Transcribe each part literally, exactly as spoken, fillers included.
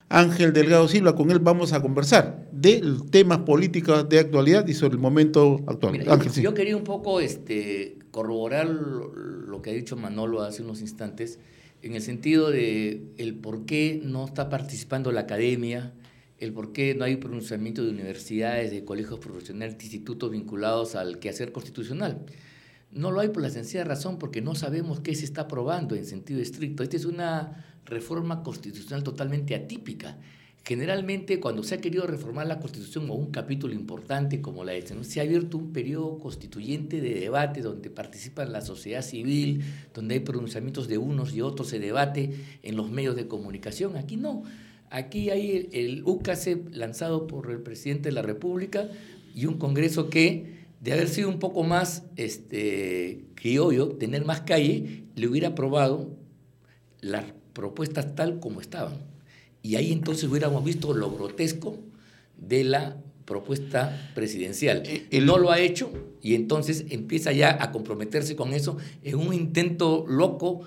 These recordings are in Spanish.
Ángel Delgado Silva. Con él vamos a conversar de temas políticos de actualidad y sobre el momento actual. Mira, Ángel, yo, sí. yo quería un poco este, corroborar lo, lo que ha dicho Manolo hace unos instantes, en el sentido de el por qué no está participando la academia, el por qué no hay pronunciamiento de universidades, de colegios profesionales, de institutos vinculados al quehacer constitucional. No lo hay por la sencilla razón porque no sabemos qué se está aprobando en sentido estricto. Esta es una reforma constitucional totalmente atípica. Generalmente, cuando se ha querido reformar la Constitución o un capítulo importante como la de este, ¿no?, se ha abierto un periodo constituyente de debate donde participa la sociedad civil, donde hay pronunciamientos de unos y otros, se debate en los medios de comunicación. Aquí no. Aquí hay el, el U C A C lanzado por el presidente de la República y un Congreso que, de haber sido un poco más este, criollo, tener más calle, le hubiera aprobado las propuestas tal como estaban. Y ahí entonces hubiéramos visto lo grotesco de la propuesta presidencial. Él no lo ha hecho y entonces empieza ya a comprometerse con eso en un intento loco,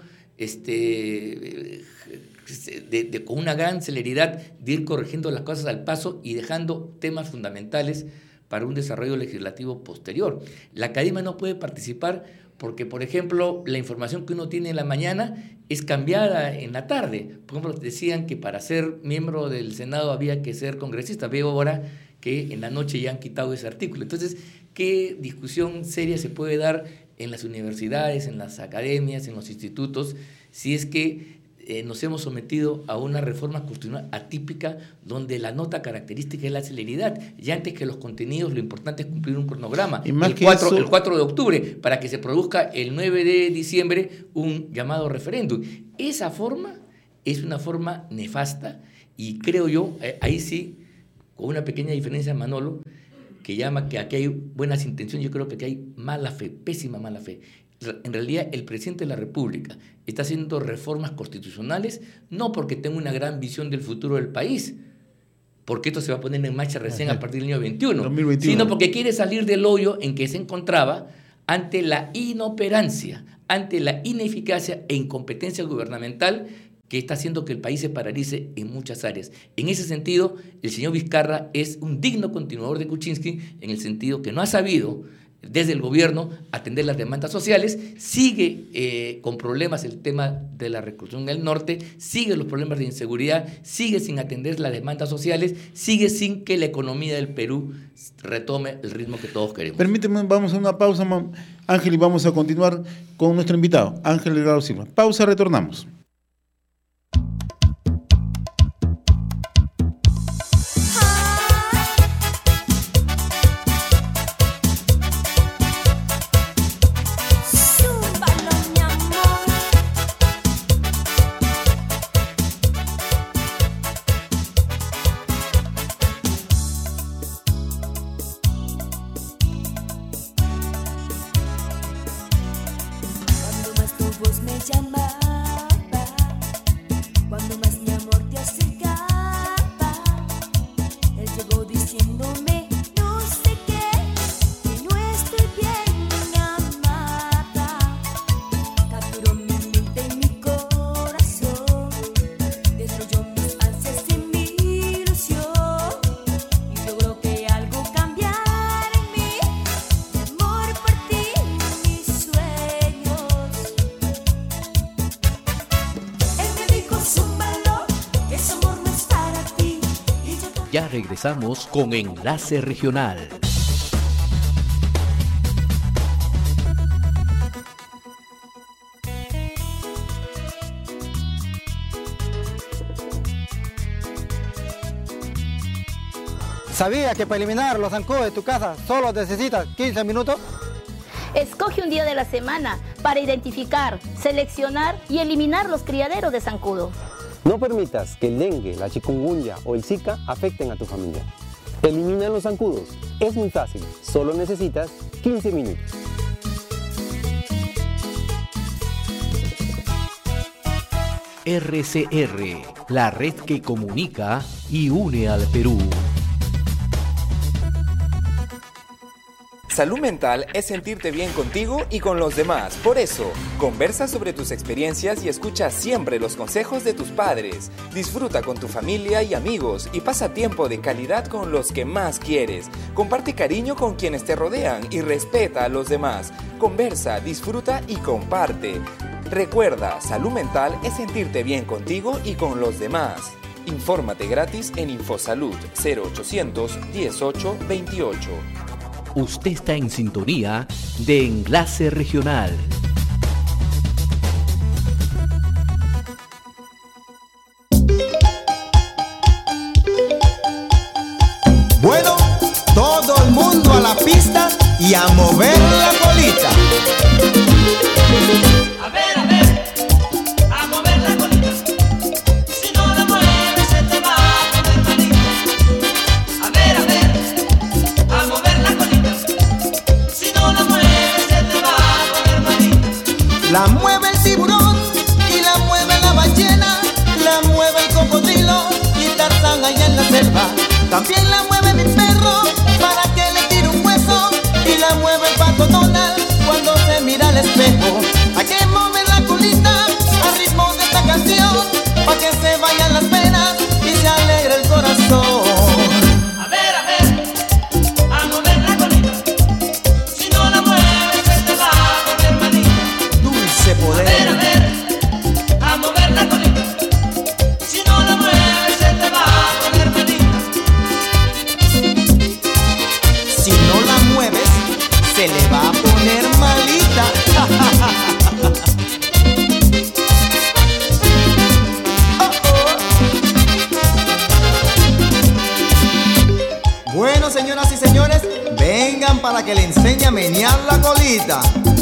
este, de, de, con una gran celeridad de ir corrigiendo las cosas al paso y dejando temas fundamentales para un desarrollo legislativo posterior. La academia no puede participar porque, por ejemplo, la información que uno tiene en la mañana es cambiada en la tarde. Por ejemplo, decían que para ser miembro del Senado había que ser congresista. Veo ahora que en la noche ya han quitado ese artículo. Entonces, ¿qué discusión seria se puede dar en las universidades, en las academias, en los institutos, si es que Eh, nos hemos sometido a una reforma constitucional atípica donde la nota característica es la celeridad y antes que los contenidos lo importante es cumplir un cronograma? Y más el, que cuatro, eso... el cuatro de octubre para que se produzca el nueve de diciembre un llamado referéndum. Esa forma es una forma nefasta y creo yo, eh, ahí sí, con una pequeña diferencia, Manolo, que llama que aquí hay buenas intenciones, yo creo que aquí hay mala fe, pésima mala fe. En realidad, el presidente de la República está haciendo reformas constitucionales no porque tenga una gran visión del futuro del país, porque esto se va a poner en marcha recién a partir del año veintiuno, dos mil veintiuno, sino porque quiere salir del hoyo en que se encontraba ante la inoperancia, ante la ineficacia e incompetencia gubernamental que está haciendo que el país se paralice en muchas áreas. En ese sentido, el señor Vizcarra es un digno continuador de Kuczynski, en el sentido que no ha sabido desde el gobierno atender las demandas sociales, sigue eh, con problemas el tema de la reclusión en el norte, sigue los problemas de inseguridad, sigue sin atender las demandas sociales, sigue sin que la economía del Perú retome el ritmo que todos queremos. Permíteme, vamos a una pausa, Ángel, y vamos a continuar con nuestro invitado, Ángel Delgado Silva. Pausa, retornamos. Ya regresamos con Enlace Regional. ¿Sabías que para eliminar los zancudos de tu casa solo necesitas quince minutos? Escoge un día de la semana para identificar, seleccionar y eliminar los criaderos de zancudo. No permitas que el dengue, la chikungunya o el zika afecten a tu familia. Elimina los zancudos. Es muy fácil, solo necesitas quince minutos. R C R, la red que comunica y une al Perú. Salud mental es sentirte bien contigo y con los demás. Por eso, conversa sobre tus experiencias y escucha siempre los consejos de tus padres. Disfruta con tu familia y amigos y pasa tiempo de calidad con los que más quieres. Comparte cariño con quienes te rodean y respeta a los demás. Conversa, disfruta y comparte. Recuerda, salud mental es sentirte bien contigo y con los demás. Infórmate gratis en Infosalud cero ochocientos dieciocho veintiocho. Usted está en sintonía de Enlace Regional. Bueno, todo el mundo a la pista y a mover la colita. A ver, a ver, a mover la colita. Si no la mueves se te va a poner malita. A ver, a ver, a mover la colita. Si no la mueves se te va a poner malita. La mueve el tiburón y la mueve la ballena. La mueve el cocodrilo y Tarzán allá en la selva. También la mueve mi perro para que le tire un hueso. Y la mueve el pato Donald cuando se mira al espejo. Hay que mover la colita al ritmo de esta canción, pa' que se vayan las penas y se alegre el corazón. A ver, a ver, a mover la colita. Si no la mueves se te va a poner malita. Dulce poder. A ver, a ver, a mover la colita. Si no la mueves se te va a poner malita. Si no la mueves se le va a poner malita. Bueno, señoras y señores, vengan para que le enseñe a menear la colita.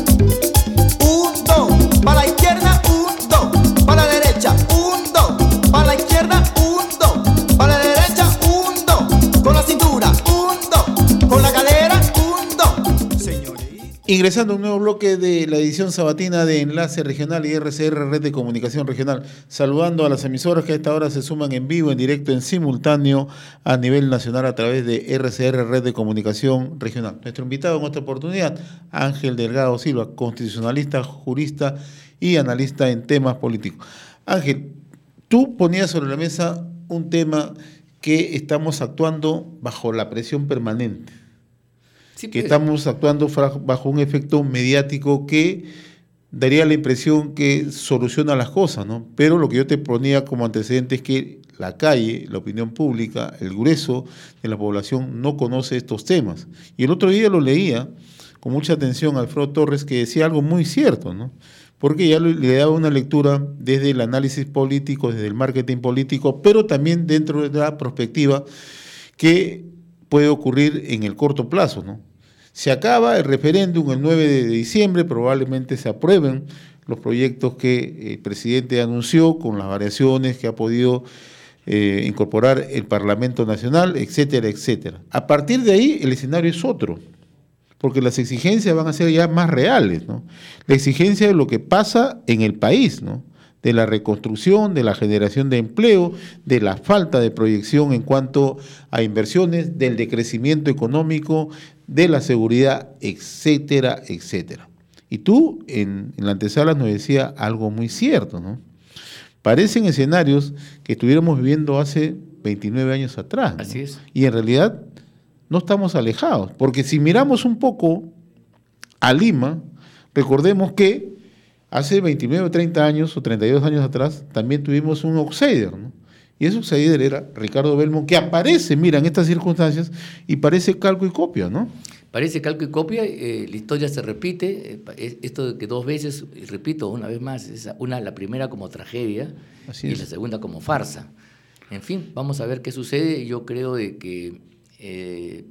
Un, dos, para la izquierda, un, dos, para la derecha, un, dos, para la izquierda, un, dos, para la derecha, un, dos, con la cintura, un, dos, con la cadera, un, dos. Señores. Ingresando a un nuevo bloque de la edición sabatina de Enlace Regional y R C R, Red de Comunicación Regional, saludando a las emisoras que a esta hora se suman en vivo, en directo, en simultáneo a nivel nacional a través de R C R, Red de Comunicación Regional. Nuestro invitado en esta oportunidad, Ángel Delgado Silva, constitucionalista, jurista y analista en temas políticos. Ángel, tú ponías sobre la mesa un tema que estamos actuando bajo la presión permanente. Sí, que pues. estamos actuando bajo un efecto mediático que daría la impresión que soluciona las cosas, ¿no? Pero lo que yo te ponía como antecedente es que la calle, la opinión pública, el grueso de la población no conoce estos temas. Y el otro día lo leía con mucha atención a Alfredo Torres, que decía algo muy cierto, ¿no? Porque ya le daba una lectura desde el análisis político, desde el marketing político, pero también dentro de la perspectiva que puede ocurrir en el corto plazo, ¿no? Se acaba el referéndum el nueve de diciembre, probablemente se aprueben los proyectos que el presidente anunció con las variaciones que ha podido eh, incorporar el Parlamento Nacional, etcétera, etcétera. A partir de ahí el escenario es otro, porque las exigencias van a ser ya más reales, ¿no? La exigencia de lo que pasa en el país, ¿no? De la reconstrucción, de la generación de empleo, de la falta de proyección en cuanto a inversiones, del decrecimiento económico, de la seguridad, etcétera, etcétera. Y tú en, en la antesala nos decías algo muy cierto, ¿no? Parecen escenarios que estuviéramos viviendo hace veintinueve años atrás, ¿no? Así es. Y en realidad no estamos alejados, porque si miramos un poco a Lima, recordemos que hace veintinueve o treinta años o treinta y dos años atrás también tuvimos un outsider, ¿no? Y ese outsider era Ricardo Belmont, que aparece, mira, en estas circunstancias y parece calco y copia, ¿no? Parece calco y copia, eh, la historia se repite, eh, esto de que dos veces, y repito una vez más, es una, la primera como tragedia Así y es. la segunda como farsa. En fin, vamos a ver qué sucede. Yo creo de que eh,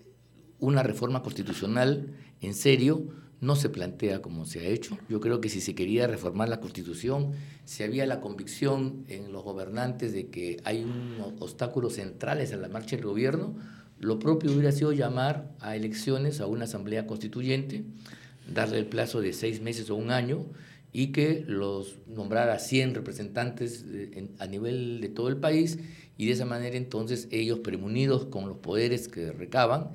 una reforma constitucional en serio no se plantea como se ha hecho. Yo creo que si se quería reformar la Constitución, si había la convicción en los gobernantes de que hay unos obstáculos centrales a la marcha del gobierno, lo propio hubiera sido llamar a elecciones, a una asamblea constituyente, darle el plazo de seis meses o un año y que los nombrara cien representantes de, en, a nivel de todo el país, y de esa manera entonces ellos, premunidos con los poderes que recaban,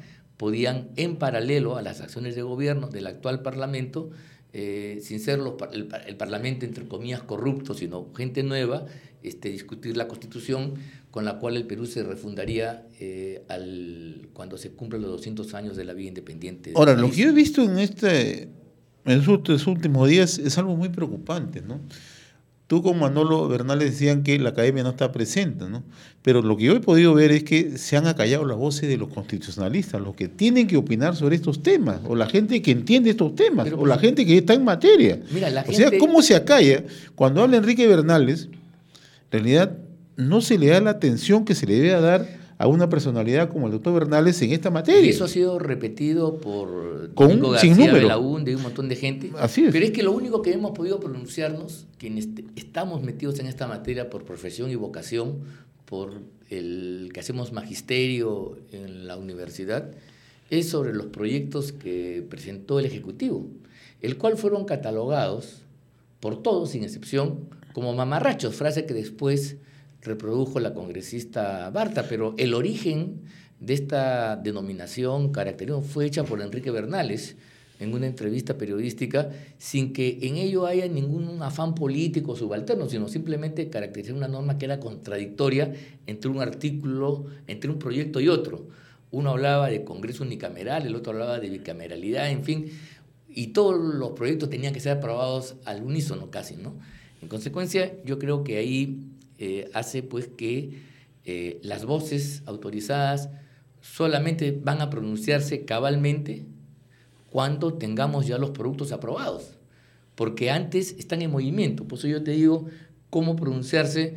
podían, en paralelo a las acciones de gobierno del actual Parlamento, eh, sin ser los, el, el Parlamento, entre comillas, corrupto, sino gente nueva, este, discutir la Constitución con la cual el Perú se refundaría eh, al, cuando se cumplan los doscientos años de la vida independiente. Ahora, lo que yo he visto en, este, en estos últimos días es algo muy preocupante, ¿no? Tú con Manolo Bernales decían que la academia no está presente, ¿no? Pero lo que yo he podido ver es que se han acallado las voces de los constitucionalistas, los que tienen que opinar sobre estos temas, o la gente que entiende estos temas, Pero, o la gente que está en materia. Mira, la o gente... sea, ¿cómo se acalla? Cuando habla Enrique Bernales, en realidad no se le da la atención que se le debe dar a una personalidad como el doctor Bernales en esta materia. Y eso ha sido repetido por Con Domingo un García sinnúmero. Belaúnde y un montón de gente. Así es. Pero es que lo único que hemos podido pronunciarnos, quienes estamos metidos en esta materia por profesión y vocación, por el que hacemos magisterio en la universidad, es sobre los proyectos que presentó el Ejecutivo, el cual fueron catalogados por todos, sin excepción, como mamarrachos, frase que después reprodujo la congresista Barta, pero el origen de esta denominación, caracterización, fue hecha por Enrique Bernales en una entrevista periodística, sin que en ello haya ningún afán político subalterno, sino simplemente caracterizar una norma que era contradictoria entre un artículo, entre un proyecto y otro. Uno hablaba de Congreso unicameral, el otro hablaba de bicameralidad, en fin, y todos los proyectos tenían que ser aprobados al unísono casi, ¿no? En consecuencia, yo creo que ahí Eh, hace pues que eh, las voces autorizadas solamente van a pronunciarse cabalmente cuando tengamos ya los productos aprobados, porque antes están en movimiento. Por eso yo te digo cómo pronunciarse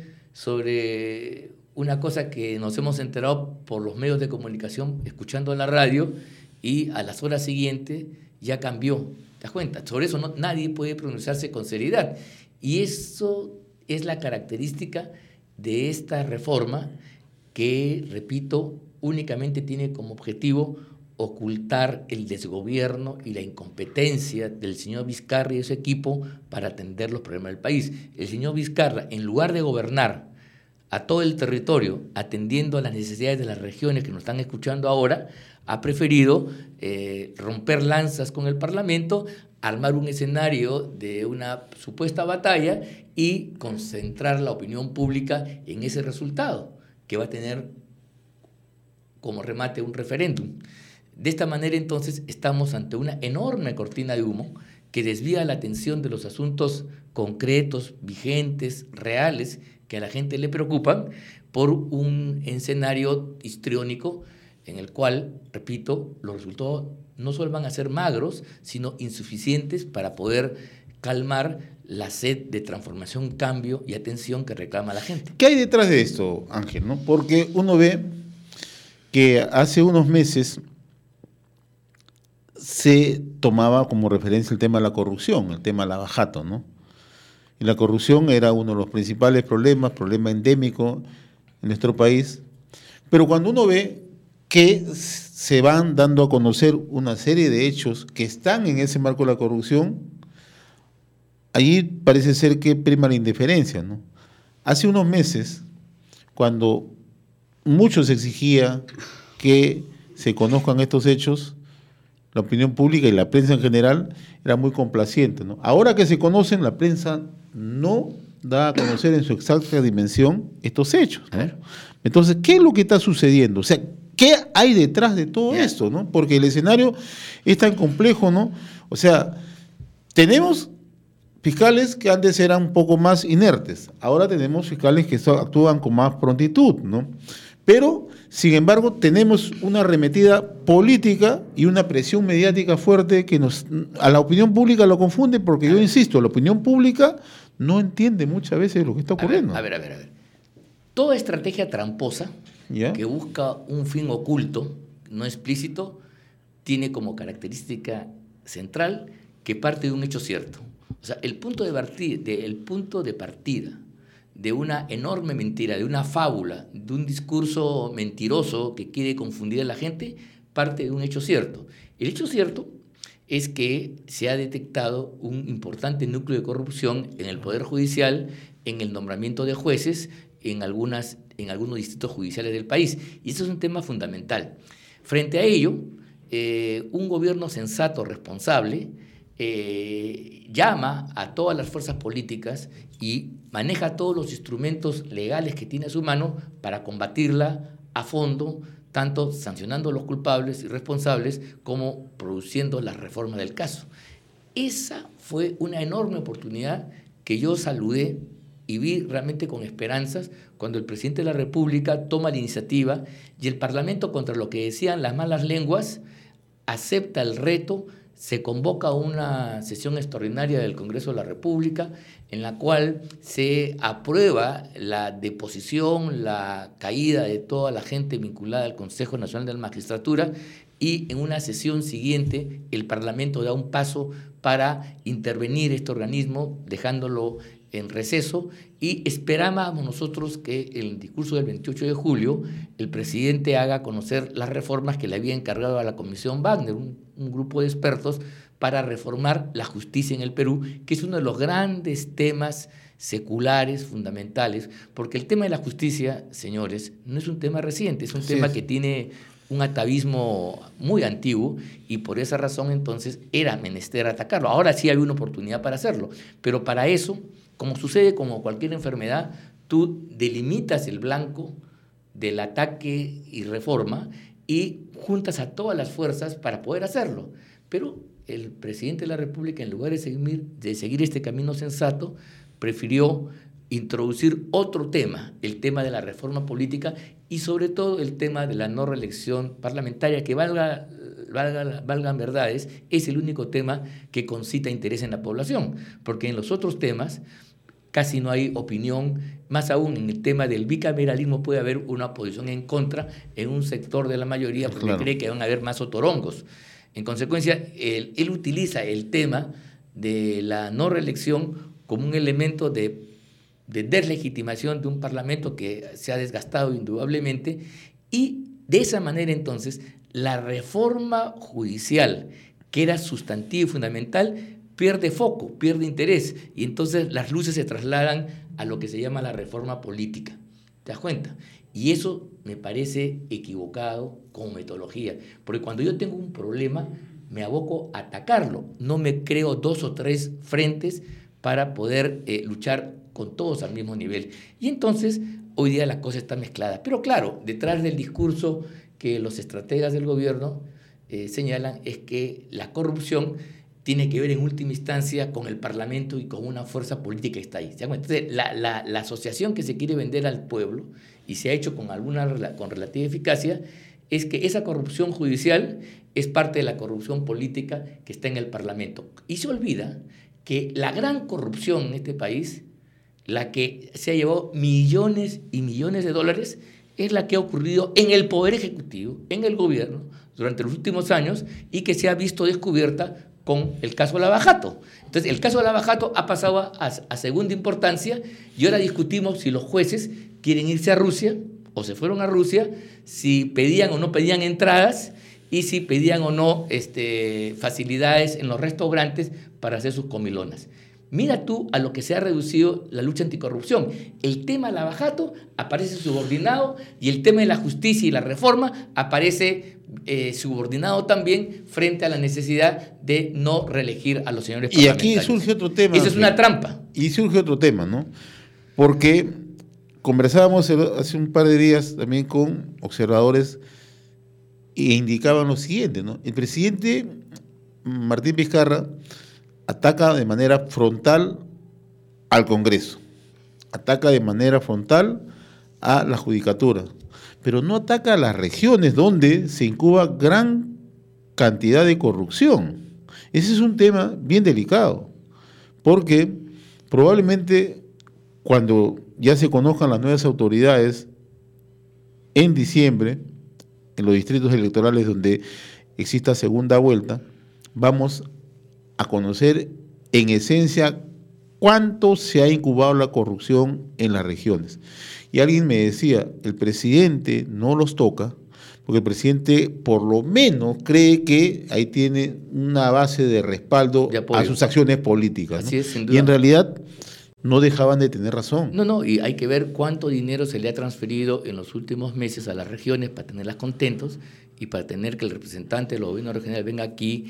sobre una cosa que nos hemos enterado por los medios de comunicación, escuchando la radio, y a las horas siguientes ya cambió. ¿Te das cuenta? Sobre eso no, nadie puede pronunciarse con seriedad. Y eso es la característica de esta reforma que, repito, únicamente tiene como objetivo ocultar el desgobierno y la incompetencia del señor Vizcarra y de su equipo para atender los problemas del país. El señor Vizcarra, en lugar de gobernar a todo el territorio, atendiendo a las necesidades de las regiones que nos están escuchando ahora, ha preferido eh, romper lanzas con el Parlamento, armar un escenario de una supuesta batalla y concentrar la opinión pública en ese resultado, que va a tener como remate un referéndum. De esta manera, entonces, estamos ante una enorme cortina de humo que desvía la atención de los asuntos concretos, vigentes, reales, que a la gente le preocupan, por un escenario histriónico en el cual, repito, los resultados no solo van a ser magros, sino insuficientes para poder calmar la sed de transformación, cambio y atención que reclama la gente. ¿Qué hay detrás de esto, Ángel? ¿No? Porque uno ve que hace unos meses se tomaba como referencia el tema de la corrupción, el tema lavajato, ¿no? Y la corrupción era uno de los principales problemas, problema endémico en nuestro país. Pero cuando uno ve que se van dando a conocer una serie de hechos que están en ese marco de la corrupción, allí parece ser que prima la indiferencia, ¿no? Hace unos meses, cuando mucho se exigía que se conozcan estos hechos, la opinión pública y la prensa en general era muy complaciente, ¿no? Ahora que se conocen, la prensa no da a conocer en su exacta dimensión estos hechos, ¿no? Entonces, ¿qué es lo que está sucediendo? O sea, ¿qué hay detrás de todo esto, no? Porque el escenario es tan complejo, ¿no? O sea, tenemos fiscales que antes eran un poco más inertes, ahora tenemos fiscales que actúan con más prontitud, ¿no? Pero, sin embargo, tenemos una arremetida política y una presión mediática fuerte que nos, a la opinión pública lo confunde, porque yo insisto, la opinión pública no entiende muchas veces lo que está ocurriendo. A ver, a ver, a ver. Toda estrategia tramposa ¿Ya? que busca un fin oculto, no explícito, tiene como característica central que parte de un hecho cierto. O sea, el punto de partida, de, el punto de partida de una enorme mentira, de una fábula, de un discurso mentiroso que quiere confundir a la gente, parte de un hecho cierto. El hecho cierto es que se ha detectado un importante núcleo de corrupción en el Poder Judicial, en el nombramiento de jueces, en, algunas, en algunos distritos judiciales del país. Y eso es un tema fundamental. Frente a ello, eh, un gobierno sensato, responsable, eh, llama a todas las fuerzas políticas y maneja todos los instrumentos legales que tiene a su mano para combatirla a fondo, tanto sancionando a los culpables y responsables como produciendo las reformas del caso. Esa fue una enorme oportunidad que yo saludé y vi realmente con esperanzas cuando el presidente de la República toma la iniciativa y el Parlamento, contra lo que decían las malas lenguas, acepta el reto, se convoca una sesión extraordinaria del Congreso de la República en la cual se aprueba la deposición, la caída de toda la gente vinculada al Consejo Nacional de la Magistratura, y en una sesión siguiente el Parlamento da un paso para intervenir este organismo, dejándolo en receso, y esperábamos nosotros que en el discurso del veintiocho de julio el presidente haga conocer las reformas que le había encargado a la Comisión Wagner, un, un grupo de expertos para reformar la justicia en el Perú, que es uno de los grandes temas seculares, fundamentales, porque el tema de la justicia, señores, no es un tema reciente, es un Así tema es. que tiene un atavismo muy antiguo, y por esa razón entonces era menester atacarlo. Ahora sí hay una oportunidad para hacerlo, pero para eso, como sucede como cualquier enfermedad, tú delimitas el blanco del ataque y reforma y juntas a todas las fuerzas para poder hacerlo. Pero el presidente de la República, en lugar de seguir, de seguir este camino sensato, prefirió introducir otro tema, el tema de la reforma política y sobre todo el tema de la no reelección parlamentaria, que valga, valga, valgan verdades, es el único tema que concita interés en la población, porque en los otros temas casi no hay opinión, más aún en el tema del bicameralismo puede haber una posición en contra en un sector de la mayoría porque claro. cree que van a haber más otorongos. En consecuencia, él, él utiliza el tema de la no reelección como un elemento de de deslegitimación de un parlamento que se ha desgastado indudablemente, y de esa manera entonces la reforma judicial, que era sustantiva y fundamental, pierde foco, pierde interés, y entonces las luces se trasladan a lo que se llama la reforma política. ¿Te das cuenta? Y eso me parece equivocado como metodología, porque cuando yo tengo un problema me aboco a atacarlo, no me creo dos o tres frentes para poder eh, luchar con todos al mismo nivel. Y entonces, hoy día la cosa está mezclada. Pero claro, detrás del discurso que los estrategas del gobierno eh, señalan es que la corrupción tiene que ver en última instancia con el Parlamento y con una fuerza política que está ahí. Entonces, la, la, la asociación que se quiere vender al pueblo, y se ha hecho con, alguna, con relativa eficacia, es que esa corrupción judicial es parte de la corrupción política que está en el Parlamento. Y se olvida que la gran corrupción en este país, la que se ha llevado millones y millones de dólares, es la que ha ocurrido en el Poder Ejecutivo, en el gobierno, durante los últimos años, y que se ha visto descubierta con el caso Lava Jato. Entonces, el caso Lava Jato ha pasado a, a segunda importancia, y ahora discutimos si los jueces quieren irse a Rusia, o se fueron a Rusia, si pedían o no pedían entradas, y si pedían o no este, facilidades en los restaurantes para hacer sus comilonas. Mira tú a lo que se ha reducido la lucha anticorrupción. El tema Lava Jato aparece subordinado, y el tema de la justicia y la reforma aparece eh, subordinado también frente a la necesidad de no reelegir a los señores parlamentarios. Y aquí surge otro tema. Eso es una trampa. Y surge otro tema, ¿no? Porque conversábamos hace un par de días también con observadores e indicaban lo siguiente, ¿no? El presidente Martín Vizcarra ataca de manera frontal al Congreso, ataca de manera frontal a la Judicatura, pero no ataca a las regiones donde se incuba gran cantidad de corrupción. Ese es un tema bien delicado, porque probablemente cuando ya se conozcan las nuevas autoridades en diciembre, en los distritos electorales donde exista segunda vuelta, vamos a conocer en esencia cuánto se ha incubado la corrupción en las regiones. Y alguien me decía, el presidente no los toca, porque el presidente por lo menos cree que ahí tiene una base de respaldo de a sus acciones políticas, ¿no? Así es, sin duda. Y en realidad no dejaban de tener razón. No, no, y hay que ver cuánto dinero se le ha transferido en los últimos meses a las regiones para tenerlas contentos y para tener que el representante del gobierno regional venga aquí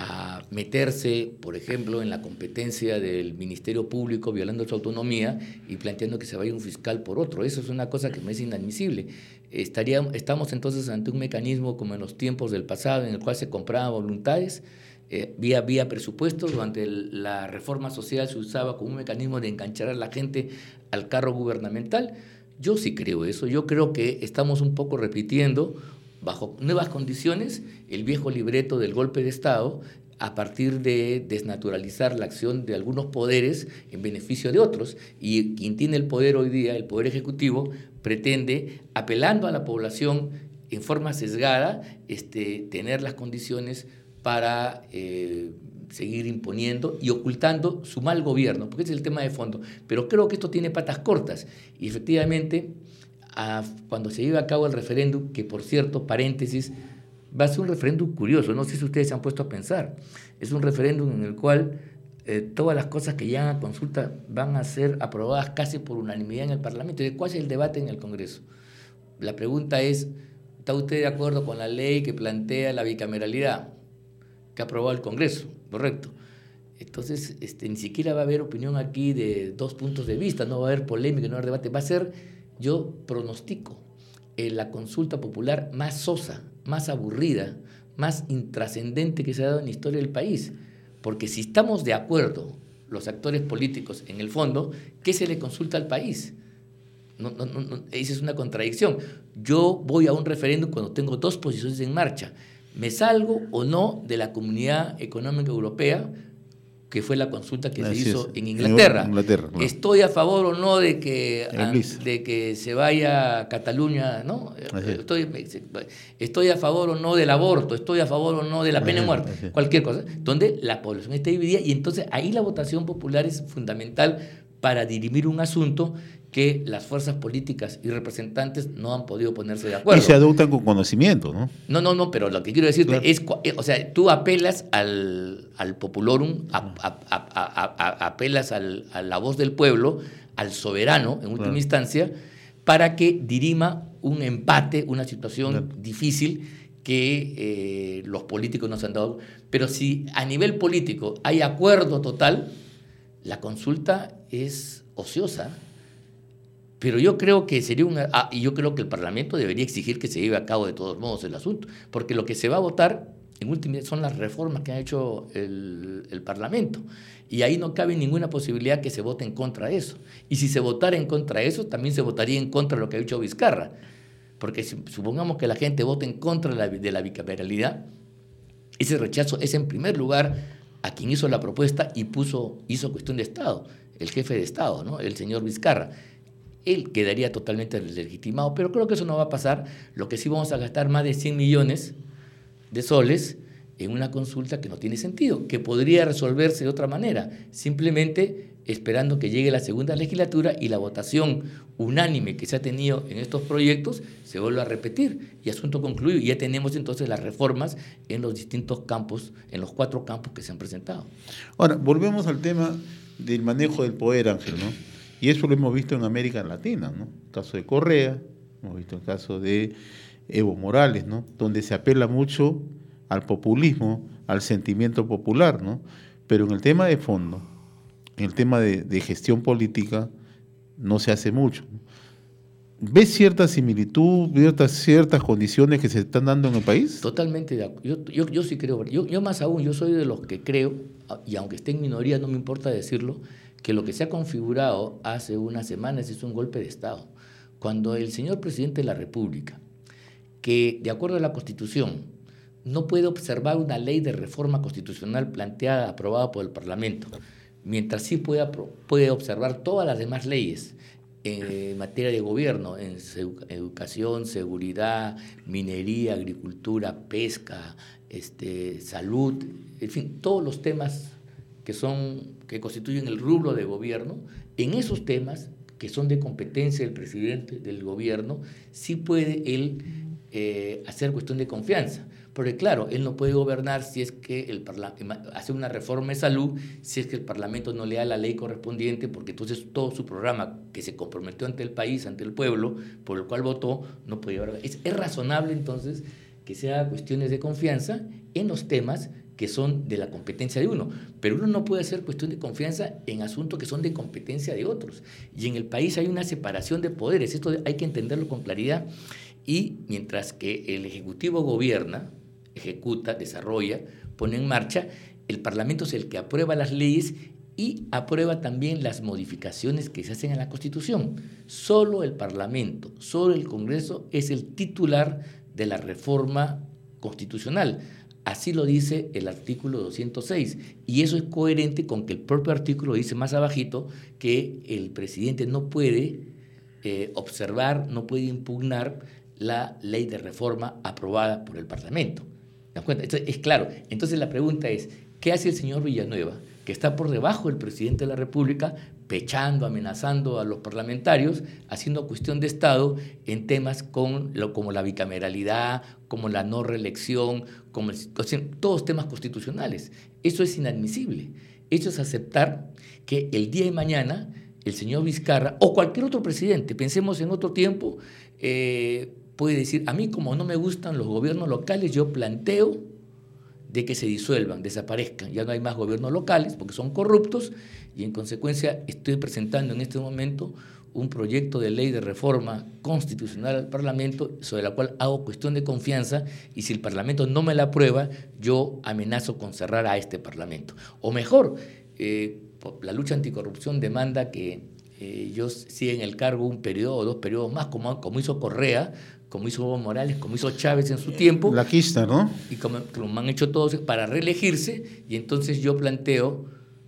a meterse, por ejemplo, en la competencia del Ministerio Público, violando su autonomía y planteando que se vaya un fiscal por otro. Eso es una cosa que me es inadmisible. Estaría, estamos entonces ante un mecanismo como en los tiempos del pasado, en el cual se compraban voluntades, eh, vía, vía presupuestos. Durante el, la reforma social se usaba como un mecanismo de enganchar a la gente al carro gubernamental. Yo sí creo eso. Yo creo que estamos un poco repitiendo, bajo nuevas condiciones, el viejo libreto del golpe de Estado, a partir de desnaturalizar la acción de algunos poderes en beneficio de otros. Y quien tiene el poder hoy día, el Poder Ejecutivo, pretende, apelando a la población en forma sesgada, este, tener las condiciones para eh, seguir imponiendo y ocultando su mal gobierno, porque ese es el tema de fondo. Pero creo que esto tiene patas cortas y efectivamente, a, cuando se lleve a cabo el referéndum, que por cierto, paréntesis, va a ser un referéndum curioso, no sé si ustedes se han puesto a pensar, es un referéndum en el cual eh, todas las cosas que llegan a consulta van a ser aprobadas casi por unanimidad en el Parlamento. ¿Y cuál es el debate en el Congreso? La pregunta es, ¿está usted de acuerdo con la ley que plantea la bicameralidad que ha aprobado el Congreso? Correcto. Entonces, este, ni siquiera va a haber opinión aquí de dos puntos de vista, no va a haber polémica, no va a haber debate, va a ser, yo pronostico, eh, la consulta popular más sosa, más aburrida, más intrascendente que se ha dado en la historia del país. Porque si estamos de acuerdo, los actores políticos, en el fondo, ¿qué se le consulta al país? No, no, no, esa es una contradicción. Yo voy a un referéndum cuando tengo dos posiciones en marcha. ¿Me salgo o no de la Comunidad Económica Europea, que fue la consulta que Así se hizo es. en Inglaterra? En Inglaterra claro. ¿Estoy a favor o no de que, a, de que se vaya a Cataluña? ¿No? Estoy, ¿Estoy a favor o no del aborto? ¿Estoy a favor o no de la pena de muerte? Así. Cualquier cosa. Donde la población está dividida y entonces ahí la votación popular es fundamental para dirimir un asunto que las fuerzas políticas y representantes no han podido ponerse de acuerdo. Y se adoptan con conocimiento, ¿no? No, no, no, pero lo que quiero decirte claro. es, o sea, tú apelas al, al populorum, a, a, a, a, apelas al, a la voz del pueblo, al soberano, en última claro. instancia, para que dirima un empate, una situación claro. difícil que eh, los políticos nos han dado. Pero si a nivel político hay acuerdo total, la consulta es ociosa. Pero yo creo que sería una... Ah, y yo creo que el Parlamento debería exigir que se lleve a cabo de todos modos el asunto, porque lo que se va a votar, en última, son las reformas que ha hecho el, el Parlamento, y ahí no cabe ninguna posibilidad que se vote en contra de eso. Y si se votara en contra de eso, también se votaría en contra de lo que ha dicho Vizcarra, porque si, supongamos que la gente vote en contra de la, de la bicameralidad, ese rechazo es en primer lugar a quien hizo la propuesta y puso, hizo cuestión de Estado, el jefe de Estado, ¿no? El señor Vizcarra. Él quedaría totalmente deslegitimado, pero creo que eso no va a pasar. Lo que sí vamos a gastar más de cien millones de soles en una consulta que no tiene sentido, que podría resolverse de otra manera, simplemente esperando que llegue la segunda legislatura y la votación unánime que se ha tenido en estos proyectos se vuelva a repetir y asunto concluido. Y ya tenemos entonces las reformas en los distintos campos, en los cuatro campos que se han presentado. Ahora, volvemos al tema del manejo del poder, Ángel, ¿no? Y eso lo hemos visto en América Latina, ¿no? El caso de Correa, hemos visto el caso de Evo Morales, ¿no? Donde se apela mucho al populismo, al sentimiento popular, ¿no? Pero en el tema de fondo, en el tema de, de gestión política, no se hace mucho. ¿Ves cierta similitud, ciertas, ciertas condiciones que se están dando en el país? Totalmente de acuerdo. Yo, yo, yo sí creo, yo, yo más aún, yo soy de los que creo, y aunque esté en minoría, no me importa decirlo, que lo que se ha configurado hace unas semanas es un golpe de Estado. Cuando el señor presidente de la República, que de acuerdo a la Constitución, no puede observar una ley de reforma constitucional planteada, aprobada por el Parlamento, mientras sí puede, puede observar todas las demás leyes en materia de gobierno, en educación, seguridad, minería, agricultura, pesca, este, salud, en fin, todos los temas que son que constituyen el rubro de gobierno, en esos temas que son de competencia del presidente del gobierno, sí puede él eh, hacer cuestión de confianza. Porque claro, él no puede gobernar si es que el Parlamento hace una reforma de salud, si es que el Parlamento no le da la ley correspondiente, porque entonces todo su programa que se comprometió ante el país, ante el pueblo, por el cual votó, no puede llevar. Es, es razonable entonces que sea cuestiones de confianza en los temas que son de la competencia de uno, pero uno no puede hacer cuestión de confianza en asuntos que son de competencia de otros. Y en el país hay una separación de poderes, esto hay que entenderlo con claridad, y mientras que el Ejecutivo gobierna, ejecuta, desarrolla, pone en marcha, el Parlamento es el que aprueba las leyes y aprueba también las modificaciones que se hacen a la Constitución. Solo el Parlamento, solo el Congreso es el titular de la reforma constitucional. Así lo dice el artículo doscientos seis, y eso es coherente con que el propio artículo dice más abajito que el presidente no puede eh, observar, no puede impugnar la ley de reforma aprobada por el Parlamento. ¿Te das cuenta? Esto es claro. Entonces la pregunta es, ¿qué hace el señor Villanueva, que está por debajo del presidente de la República, pechando, amenazando a los parlamentarios, haciendo cuestión de Estado en temas con lo, como la bicameralidad, como la no reelección, como el, o sea, todos temas constitucionales? Eso es inadmisible. Eso es aceptar que el día de mañana el señor Vizcarra o cualquier otro presidente, pensemos en otro tiempo, eh, puede decir, a mí como no me gustan los gobiernos locales, yo planteo de que se disuelvan, desaparezcan. Ya no hay más gobiernos locales porque son corruptos y en consecuencia estoy presentando en este momento un proyecto de ley de reforma constitucional al Parlamento sobre la cual hago cuestión de confianza y si el Parlamento no me la aprueba, yo amenazo con cerrar a este Parlamento. O mejor, eh, la lucha anticorrupción demanda que eh, yo siga en el cargo un periodo o dos periodos más, como, como hizo Correa, como hizo Evo Morales, como hizo Chávez en su tiempo. La quista, ¿no? Y como, como han hecho todos para reelegirse, y entonces yo planteo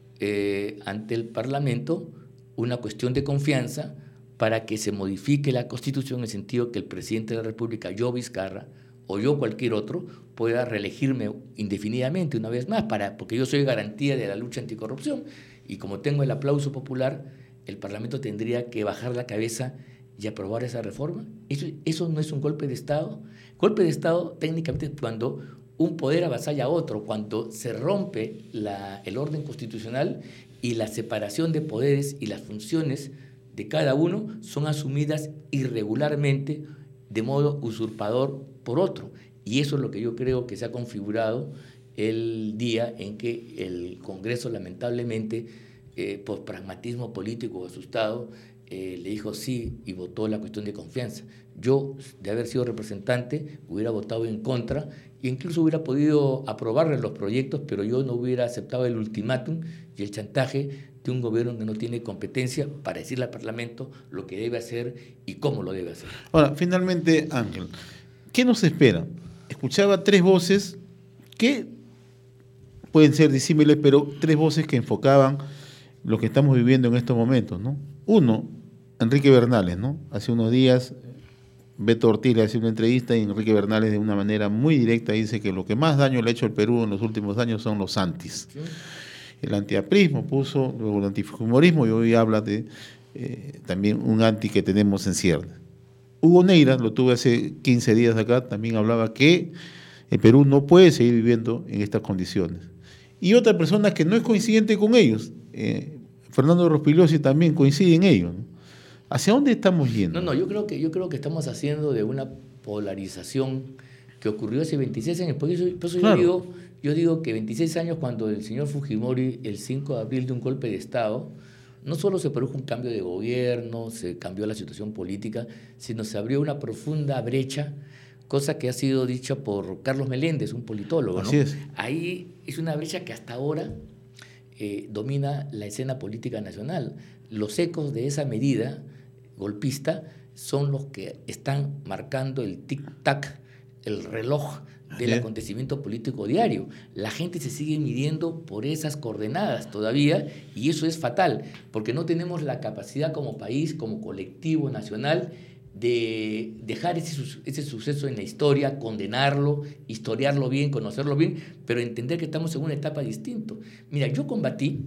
eh, ante el Parlamento una cuestión de confianza para que se modifique la Constitución en el sentido que el presidente de la República, yo Vizcarra, o yo cualquier otro, pueda reelegirme indefinidamente una vez más, para, porque yo soy garantía de la lucha anticorrupción, y como tengo el aplauso popular, el Parlamento tendría que bajar la cabeza y aprobar esa reforma. Eso, eso no es un golpe de Estado. Golpe de Estado técnicamente es cuando un poder avasalla a otro, cuando se rompe la, el orden constitucional y la separación de poderes y las funciones de cada uno son asumidas irregularmente de modo usurpador por otro. Y eso es lo que yo creo que se ha configurado el día en que el Congreso, lamentablemente, eh, por pragmatismo político asustado, Eh, le dijo sí y votó la cuestión de confianza. Yo, de haber sido representante, hubiera votado en contra e incluso hubiera podido aprobarle los proyectos, pero yo no hubiera aceptado el ultimátum y el chantaje de un gobierno que no tiene competencia para decirle al Parlamento lo que debe hacer y cómo lo debe hacer. Ahora, finalmente, Ángel, ¿qué nos espera? Escuchaba tres voces que pueden ser disímiles, pero tres voces que enfocaban lo que estamos viviendo en estos momentos, ¿no? Uno, Enrique Bernales, ¿no? Hace unos días Beto Ortiz le hace una entrevista y Enrique Bernales de una manera muy directa dice que lo que más daño le ha hecho al Perú en los últimos años son los antis. ¿Sí? El antiaprismo puso, luego el antifujimorismo y hoy habla de eh, también un anti que tenemos en ciernes. Hugo Neira, lo tuve hace quince días acá, también hablaba que el Perú no puede seguir viviendo en estas condiciones. Y otra persona que no es coincidente con ellos, eh, Fernando Rospigliosi también coincide en ello, ¿no? ¿Hacia dónde estamos yendo? No, no, yo creo que, yo creo que estamos haciendo de una polarización que ocurrió hace veintiséis años. Por eso, por eso claro. yo, digo, yo digo que veintiséis años cuando el señor Fujimori, el cinco de abril de un golpe de Estado, no solo se produjo un cambio de gobierno, se cambió la situación política, sino se abrió una profunda brecha, cosa que ha sido dicha por Carlos Meléndez, un politólogo, ¿no? Así es. Ahí es una brecha que hasta ahora eh, domina la escena política nacional. Los ecos de esa medida golpista son los que están marcando el tic-tac, el reloj del acontecimiento político diario. La gente se sigue midiendo por esas coordenadas todavía y eso es fatal, porque no tenemos la capacidad como país, como colectivo nacional, de dejar ese, ese suceso en la historia, condenarlo, historiarlo bien, conocerlo bien, pero entender que estamos en una etapa distinta. Mira, yo combatí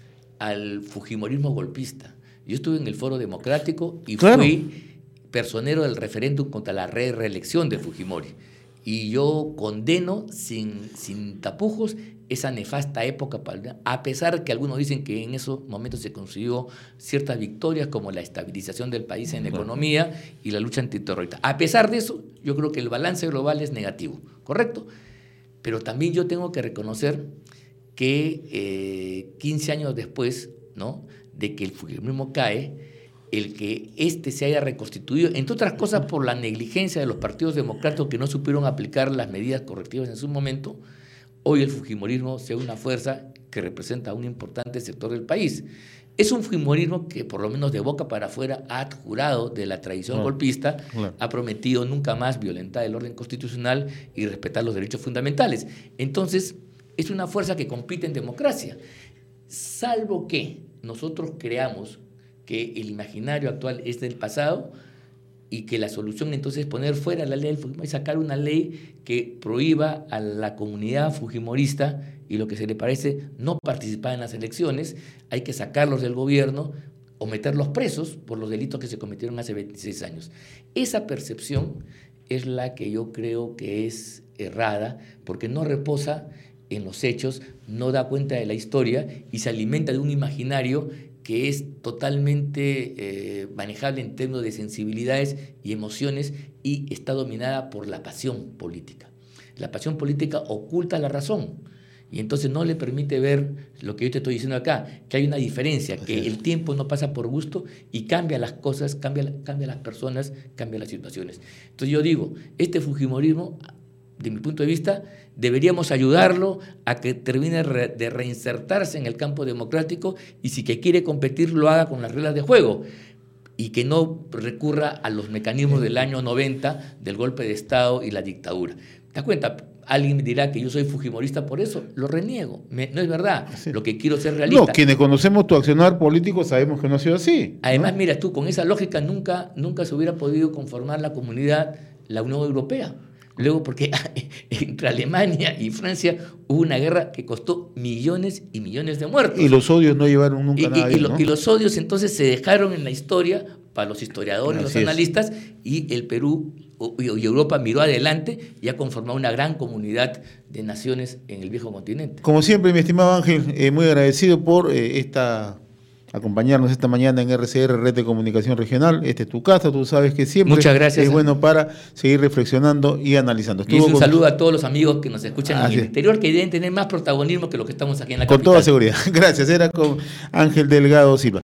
al fujimorismo golpista. Yo estuve en el Foro Democrático y claro. fui personero del referéndum contra la re reelección de Fujimori. Y yo condeno sin, sin tapujos esa nefasta época, a pesar que algunos dicen que en esos momentos se consiguió ciertas victorias como la estabilización del país en la economía y la lucha antiterrorista. A pesar de eso, yo creo que el balance global es negativo, ¿correcto? Pero también yo tengo que reconocer que eh, quince años después, ¿no?, de que el fujimorismo cae, el que este se haya reconstituido, entre otras cosas por la negligencia de los partidos democráticos que no supieron aplicar las medidas correctivas en su momento, hoy el fujimorismo sea una fuerza que representa un importante sector del país. Es un fujimorismo que, por lo menos de boca para afuera, ha adjurado de la tradición Claro. golpista, Claro. ha prometido nunca más violentar el orden constitucional y respetar los derechos fundamentales. Entonces, es una fuerza que compite en democracia, salvo que nosotros creamos que el imaginario actual es del pasado y que la solución entonces es poner fuera la ley del Fujimori y sacar una ley que prohíba a la comunidad fujimorista y lo que se le parece no participar en las elecciones, hay que sacarlos del gobierno o meterlos presos por los delitos que se cometieron hace veintiséis años. Esa percepción es la que yo creo que es errada, porque no reposa en los hechos, no da cuenta de la historia y se alimenta de un imaginario que es totalmente eh, manejable en términos de sensibilidades y emociones y está dominada por la pasión política. La pasión política oculta la razón y entonces no le permite ver lo que yo te estoy diciendo acá, que hay una diferencia, que el tiempo no pasa por gusto y cambia las cosas, cambia, cambia las personas, cambia las situaciones. Entonces yo digo, este fujimorismo, de mi punto de vista, deberíamos ayudarlo a que termine de reinsertarse en el campo democrático y si que quiere competir lo haga con las reglas de juego y que no recurra a los mecanismos del año noventa del golpe de Estado y la dictadura. ¿Te das cuenta? Alguien me dirá que yo soy fujimorista por eso, lo reniego, me, no es verdad, sí. Lo que quiero es ser realista. No, quienes conocemos tu accionar político sabemos que no ha sido así. Además, ¿no? Mira tú, con esa lógica nunca, nunca se hubiera podido conformar la comunidad, la Unión Europea. Luego, porque entre Alemania y Francia hubo una guerra que costó millones y millones de muertos. Y los odios no llevaron nunca y, a nada. Y, y, ¿no? lo, y los odios entonces se dejaron en la historia para los historiadores, Así los es. analistas, y el Perú y Europa miró adelante y ha conformado una gran comunidad de naciones en el viejo continente. Como siempre, mi estimado Ángel, eh, muy agradecido por eh, esta... acompañarnos esta mañana en R C R, Red de Comunicación Regional. Este es tu casa, tú sabes que siempre Muchas gracias, es bueno para seguir reflexionando y analizando. Y es un con... saludo a todos los amigos que nos escuchan Así en el es. exterior, que deben tener más protagonismo que los que estamos aquí en la Con capital. toda seguridad. Gracias. Era con Ángel Delgado Silva.